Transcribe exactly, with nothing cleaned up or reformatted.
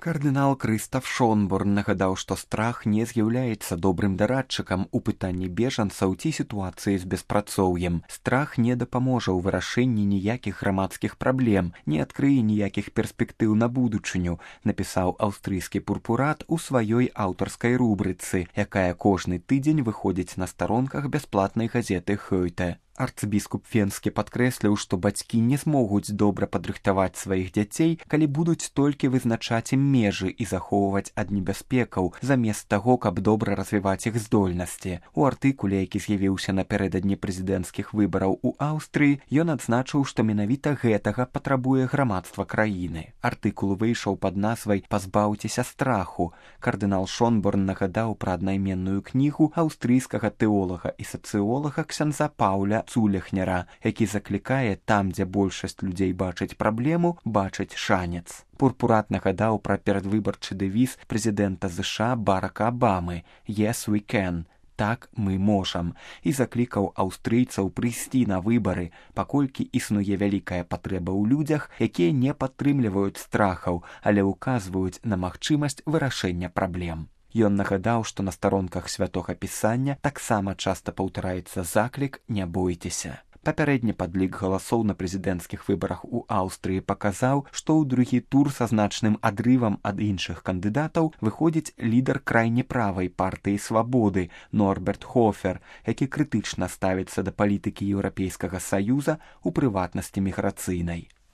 Кардынал Крыстаф Шонборн нагадаў, што страх не з'яўляецца добрым дарадчыкам у пытанні бежанцаў ці сітуацыі з беспрацоўем. Страх не дапаможа ў вырашэнні ніякіх грамадскіх праблем, не адкрые ніякіх перспектыў на будучыню, напісаў аўстрыйскі пурпурат у сваёй аўтарскай рубрыцы, якая кожны тыдзень выходзіць на старонках бясплатнай газеты «Хёйте». Арцбіскуп Венскі падкрэсліў, што бацькі не змогуць добра падрыхтаваць сваіх дзяцей, калі будуць толькі вызначаць ім межы і захоўваць ад небяспекаў, замест таго, каб добра развіваць іх здольнасці. У артыкуле, які з'явіўся напярэдадні прэзідэнцкіх выбараў у Аўстрыі, ён адзначыў, што менавіта гэтага патрабуе грамадства краіны. Артыкул выйшаў пад назвай «Пазбаўцеся страху». Кардынал Шонборн нагадаў пра аднайменную кнігу аўстрыйскага тэолага і сацыолага ксяндза Паўля Цулехнера, які заклікае там, дзе большасць людзей бачыць праблему, бачыць шанец. Пурпурат нагадаў пра перадвыбарчы дэвіз прэзідэнта ЗША Барака Абамы «Yes, we can» – «Так мы можам» і заклікаў аўстрыйцаў прыйсці на выбары, паколькі існуе вялікая патрэба ў людзях, якія не падтрымліваюць страхаў, але ўказваюць на магчымасць вырашэння праблем. Ён нагадаў, што на старонках святога пісання таксама часта паўтараецца заклік «Не бойцеся». Папярэдні падлік галасоў на прэзідэнцкіх выбарах у Аўстрыі паказаў, што ў другі тур са значным адрывам ад іншых кандыдатаў выходзіць лідар крайне правай партыі «Свабоды» Норберт Хофер, які крытычна ставіцца да палітыкі Еўрапейскага саюза, у прыватнасці міграцыйнай.